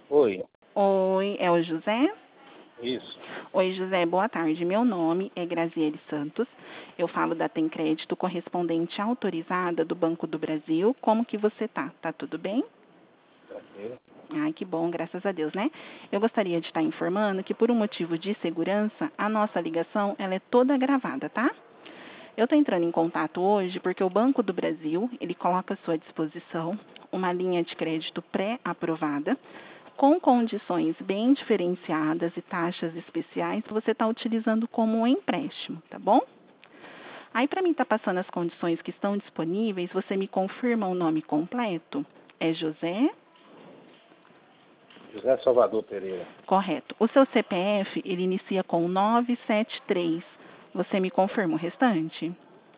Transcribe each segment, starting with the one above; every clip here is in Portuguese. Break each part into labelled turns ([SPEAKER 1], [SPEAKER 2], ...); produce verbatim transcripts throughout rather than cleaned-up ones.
[SPEAKER 1] Oi,
[SPEAKER 2] Oi, é o José?
[SPEAKER 1] isso.
[SPEAKER 2] Oi, José, boa tarde. Meu nome é Graziele Santos. Eu falo da Tem Crédito, correspondente autorizada do Banco do Brasil. Como que você tá? Tá tudo bem?
[SPEAKER 1] Tranquilo.
[SPEAKER 2] Ai, que bom, graças a Deus, né? Eu gostaria de estar informando que, por um motivo de segurança, a nossa ligação ela é toda gravada, tá? Eu estou entrando em contato hoje porque o Banco do Brasil ele coloca à sua disposição uma linha de crédito pré-aprovada com condições bem diferenciadas e taxas especiais que você está utilizando como um empréstimo, tá bom? Aí, para mim estar tá passando as condições que estão disponíveis, você me confirma o nome completo? É José?
[SPEAKER 1] José Salvador Pereira.
[SPEAKER 2] Correto. O seu C P F, ele inicia com nove sete três. Você me confirma o restante?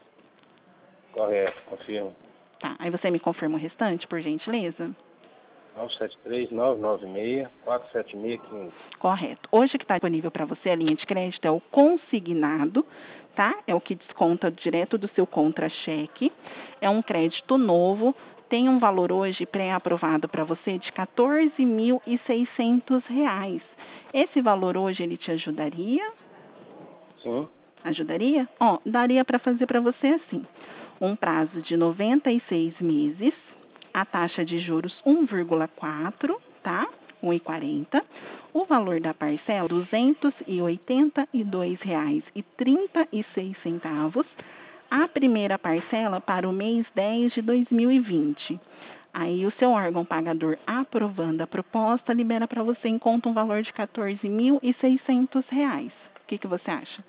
[SPEAKER 1] Correto, confirmo.
[SPEAKER 2] Tá. Aí você me confirma o restante, por gentileza?
[SPEAKER 1] nove sete três, nove nove seis, quatro sete seis, um cinco.
[SPEAKER 2] Correto. Hoje que está disponível para você a linha de crédito é o consignado, tá? É o que desconta direto do seu contra-cheque. É um crédito novo. Tem um valor hoje pré-aprovado para você de quatorze mil e seiscentos reais. Esse valor hoje ele te ajudaria?
[SPEAKER 1] Sim,
[SPEAKER 2] Ajudaria? Ó, daria para fazer para você assim. Um prazo de noventa e seis meses, a taxa de juros um vírgula quatro, tá? um e quarenta. O valor da parcela duzentos e oitenta e dois reais e trinta e seis centavos. A primeira parcela para o mês dez de dois mil e vinte. Aí o seu órgão pagador aprovando a proposta libera para você em conta um valor de quatorze mil e seiscentos reais. O que, que você acha?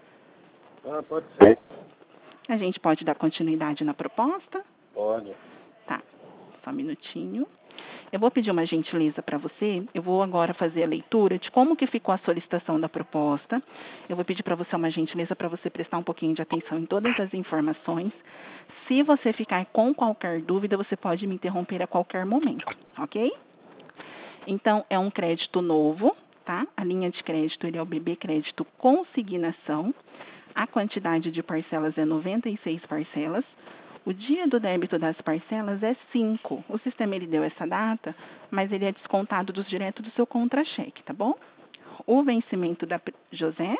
[SPEAKER 1] ah, pode ser.
[SPEAKER 2] A gente pode dar continuidade na proposta?
[SPEAKER 1] Pode.
[SPEAKER 2] Tá, só um minutinho. Eu vou pedir uma gentileza para você. Eu vou agora fazer a leitura de como que ficou a solicitação da proposta. Eu vou pedir para você uma gentileza para você prestar um pouquinho de atenção em todas as informações. Se você ficar com qualquer dúvida, você pode me interromper a qualquer momento, ok? Então, é um crédito novo, tá? A linha de crédito ele é o B B Crédito Consignação. A quantidade de parcelas é noventa e seis parcelas. O dia do débito das parcelas é cinco. O sistema ele deu essa data, mas ele é descontado dos diretos do seu contra-cheque, tá bom? O vencimento da José,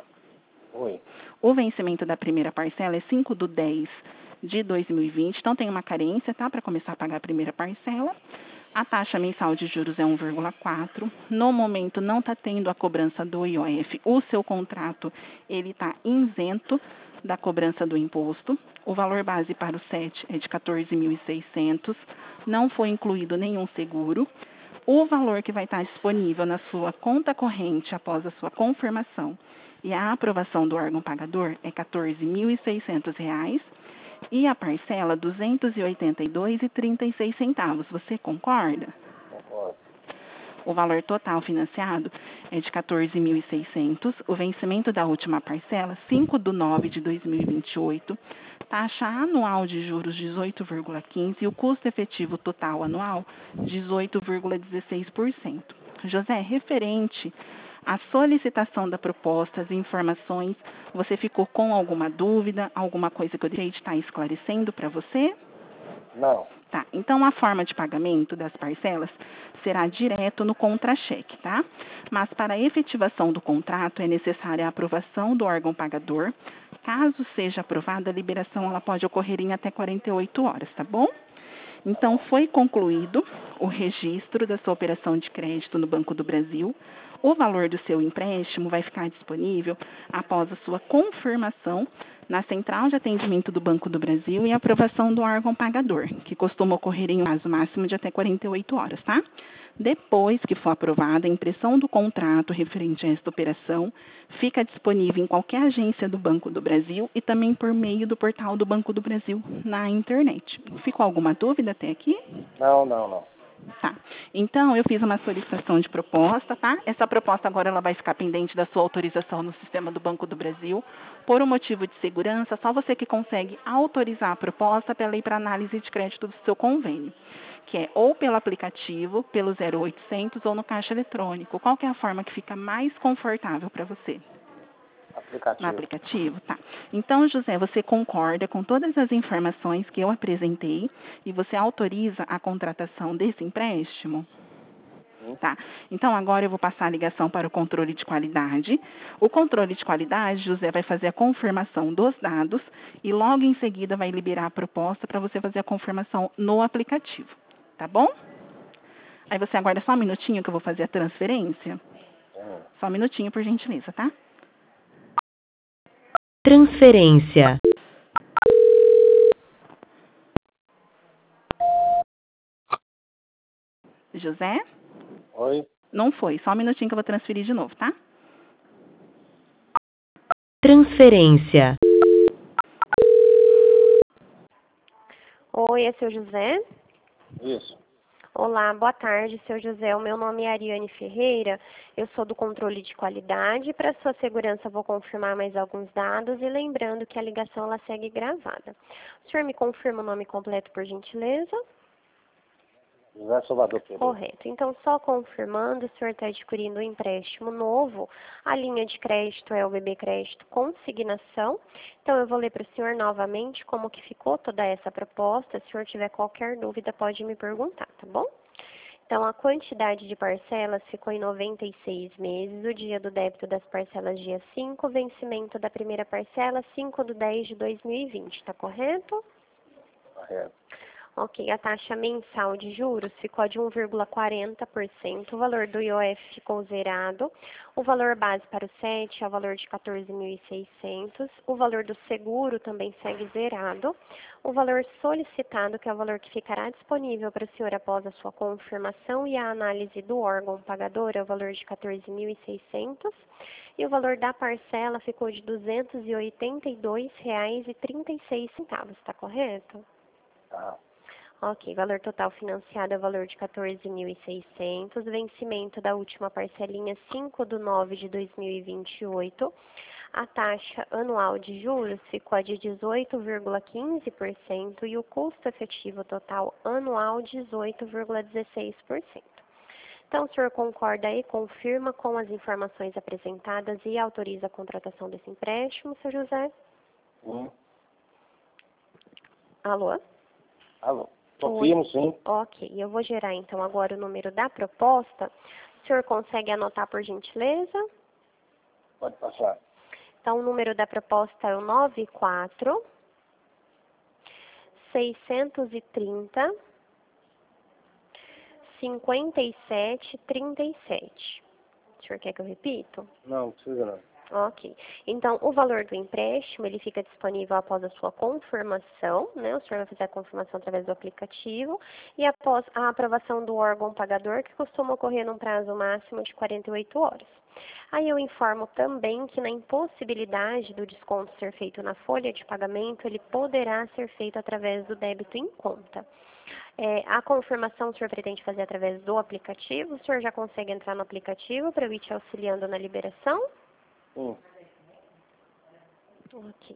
[SPEAKER 1] Oi.
[SPEAKER 2] o vencimento da primeira parcela é cinco de dez de dois mil e vinte, então tem uma carência, tá, para começar a pagar a primeira parcela. A taxa mensal de juros é um vírgula quatro. No momento não está tendo a cobrança do I O F. O seu contrato ele está isento da cobrança do imposto. O valor base para o S E T é de quatorze mil e seiscentos. Não foi incluído nenhum seguro. O valor que vai estar disponível na sua conta corrente após a sua confirmação e a aprovação do órgão pagador é quatorze mil e seiscentos reais. E a parcela duzentos e oitenta e dois reais e trinta e seis centavos. Você concorda?
[SPEAKER 1] Concordo.
[SPEAKER 2] O valor total financiado é de quatorze mil e seiscentos. O vencimento da última parcela, cinco de nove de dois mil e vinte e oito. Taxa anual de juros dezoito vírgula quinze e o custo efetivo total anual dezoito vírgula dezesseis por cento. José, referente à solicitação da proposta, as informações, você ficou com alguma dúvida, alguma coisa que eu deixei de estar esclarecendo para você?
[SPEAKER 1] Não.
[SPEAKER 2] Tá, então a forma de pagamento das parcelas será direto no contra-cheque, tá? Mas para a efetivação do contrato é necessária a aprovação do órgão pagador. Caso seja aprovada, a liberação ela pode ocorrer em até quarenta e oito horas, tá bom? Então, foi concluído o registro da sua operação de crédito no Banco do Brasil. O valor do seu empréstimo vai ficar disponível após a sua confirmação na Central de Atendimento do Banco do Brasil e aprovação do órgão pagador, que costuma ocorrer em um prazo máximo de até quarenta e oito horas, tá? Depois que for aprovada, a impressão do contrato referente a esta operação fica disponível em qualquer agência do Banco do Brasil e também por meio do portal do Banco do Brasil na internet. Ficou alguma dúvida até aqui?
[SPEAKER 1] Não, não, não.
[SPEAKER 2] Tá. Então, eu fiz uma solicitação de proposta, tá? Essa proposta agora ela vai ficar pendente da sua autorização no sistema do Banco do Brasil. Por um motivo de segurança, só você que consegue autorizar a proposta para ela ir para análise de crédito do seu convênio, que é ou pelo aplicativo, pelo zero oitocentos ou no caixa eletrônico. Qual que é a forma que fica mais confortável para você?
[SPEAKER 1] Aplicativo.
[SPEAKER 2] No aplicativo, tá. Então, José, você concorda com todas as informações que eu apresentei e você autoriza a contratação desse empréstimo?
[SPEAKER 1] Uhum.
[SPEAKER 2] Tá. Então, agora eu vou passar a ligação para o controle de qualidade. O controle de qualidade, José, vai fazer a confirmação dos dados e logo em seguida vai liberar a proposta para você fazer a confirmação no aplicativo. Tá bom? Aí você aguarda só um minutinho que eu vou fazer a transferência.
[SPEAKER 1] Uhum.
[SPEAKER 2] Só um minutinho, por gentileza, tá?
[SPEAKER 3] Transferência.
[SPEAKER 2] José?
[SPEAKER 1] Oi?
[SPEAKER 2] Não foi. Só um minutinho que eu vou transferir de novo, tá?
[SPEAKER 3] Transferência.
[SPEAKER 4] Oi, é seu José?
[SPEAKER 1] Isso.
[SPEAKER 4] Olá, boa tarde, seu José. O meu nome é Ariane Ferreira. Eu sou do controle de qualidade. Para sua segurança, vou confirmar mais alguns dados e lembrando que a ligação ela segue gravada. O senhor me confirma o nome completo, por gentileza?
[SPEAKER 1] José Salvador Pereira.
[SPEAKER 4] Correto. Então, só confirmando, o senhor está adquirindo um empréstimo novo. A linha de crédito é o B B Crédito Consignação. Então, eu vou ler para o senhor novamente como que ficou toda essa proposta. Se o senhor tiver qualquer dúvida, pode me perguntar, tá bom? Então, a quantidade de parcelas ficou em noventa e seis meses. O dia do débito das parcelas, dia cinco. Vencimento da primeira parcela, cinco de dez de dois mil e vinte. Está correto?
[SPEAKER 1] Correto.
[SPEAKER 4] Ok, a taxa mensal de juros ficou de um vírgula quarenta por cento, o valor do I O F ficou zerado, o valor base para o S E T é o valor de quatorze mil e seiscentos, o valor do seguro também segue zerado, o valor solicitado, que é o valor que ficará disponível para o senhor após a sua confirmação e a análise do órgão pagador, é o valor de quatorze mil e seiscentos, e o valor da parcela ficou de duzentos e oitenta e dois reais e trinta e seis centavos, está correto?
[SPEAKER 1] Tá.
[SPEAKER 4] Ok, valor total financiado é o valor de quatorze mil e seiscentos, vencimento da última parcelinha cinco de nove de dois mil e vinte e oito. A taxa anual de juros ficou de dezoito vírgula quinze por cento e o custo efetivo total anual dezoito vírgula dezesseis por cento. Então, o senhor concorda e confirma com as informações apresentadas e autoriza a contratação desse empréstimo, seu José?
[SPEAKER 1] Hum.
[SPEAKER 4] Alô?
[SPEAKER 1] Alô? Confirmo, sim.
[SPEAKER 4] Ok, eu vou gerar então agora o número da proposta. O senhor consegue anotar por gentileza?
[SPEAKER 1] Pode passar.
[SPEAKER 4] Então, o número da proposta é o nove quatro seiscentos e trinta cinquenta e sete trinta e sete. O senhor quer que eu repito?
[SPEAKER 1] Não, não precisa não.
[SPEAKER 4] Ok. Então, o valor do empréstimo, ele fica disponível após a sua confirmação, né? O senhor vai fazer a confirmação através do aplicativo e após a aprovação do órgão pagador, que costuma ocorrer num prazo máximo de quarenta e oito horas. Aí eu informo também que na impossibilidade do desconto ser feito na folha de pagamento, ele poderá ser feito através do débito em conta. É, a confirmação o senhor pretende fazer através do aplicativo? O senhor já consegue entrar no aplicativo para eu ir te auxiliando na liberação?
[SPEAKER 1] Sim.
[SPEAKER 4] Ok.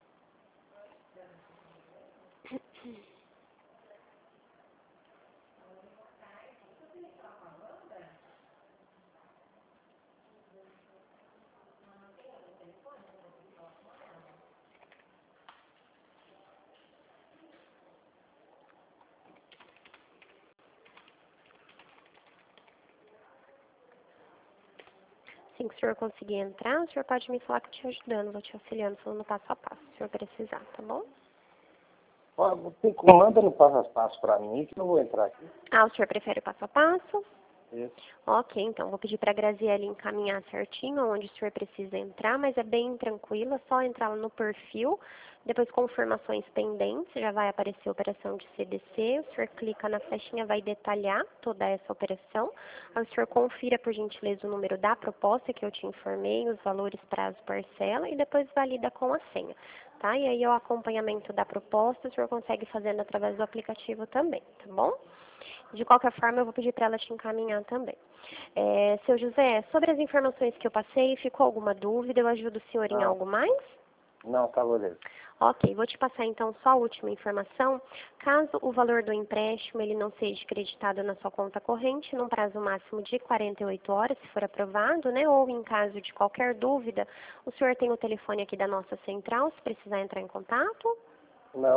[SPEAKER 4] Assim que o senhor conseguir entrar, o senhor pode me falar que eu te ajudando, vou te auxiliando, falando passo a passo, se o senhor precisar, tá bom?
[SPEAKER 1] Ó, tem- Manda no passo a passo para mim que eu vou entrar aqui.
[SPEAKER 4] Ah, o senhor prefere o passo a passo?
[SPEAKER 1] Isso.
[SPEAKER 4] Ok, então vou pedir para a Graziele encaminhar certinho onde o senhor precisa entrar, mas é bem tranquilo, é só entrar lá no perfil, depois confirmações pendentes, já vai aparecer a operação de C D C, o senhor clica na flechinha, vai detalhar toda essa operação, aí o senhor confira por gentileza o número da proposta que eu te informei, os valores, prazo, parcela e depois valida com a senha, tá? E aí o acompanhamento da proposta o senhor consegue fazendo através do aplicativo também, tá bom? De qualquer forma, eu vou pedir para ela te encaminhar também. É, seu José, sobre as informações que eu passei, ficou alguma dúvida? Eu ajudo o senhor em
[SPEAKER 1] Não.
[SPEAKER 4] algo mais?
[SPEAKER 1] Não, tá beleza.
[SPEAKER 4] Ok, vou te passar então só a última informação. Caso o valor do empréstimo ele não seja creditado na sua conta corrente, num prazo máximo de quarenta e oito horas, se for aprovado, né? Ou em caso de qualquer dúvida, o senhor tem o telefone aqui da nossa central, se precisar entrar em contato?
[SPEAKER 1] Não.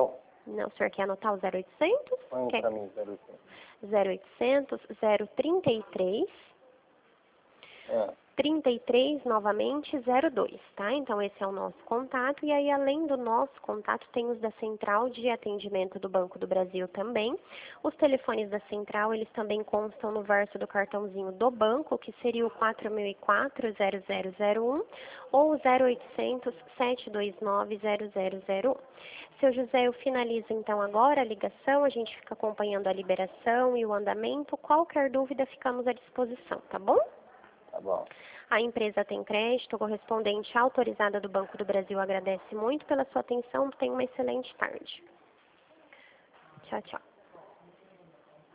[SPEAKER 4] Não, o senhor quer anotar o zero oitocentos?
[SPEAKER 1] Põe
[SPEAKER 4] Quer...
[SPEAKER 1] pra mim, zero oitocentos.
[SPEAKER 4] zero oitocentos, zero trinta e três,
[SPEAKER 1] É.
[SPEAKER 4] trinta e três, novamente, zero dois, tá? Então, esse é o nosso contato. E aí, além do nosso contato, tem os da Central de Atendimento do Banco do Brasil também. Os telefones da Central, eles também constam no verso do cartãozinho do banco, que seria o quatro mil e quatro, zero zero zero um ou o zero oitocentos, sete dois nove, zero zero zero um. Seu José, eu finalizo então agora a ligação, a gente fica acompanhando a liberação e o andamento. Qualquer dúvida, ficamos à disposição, tá bom?
[SPEAKER 1] Tá bom.
[SPEAKER 4] A empresa Tem Crédito, correspondente autorizada do Banco do Brasil, agradece muito pela sua atenção. Tenha uma excelente tarde. Tchau, tchau.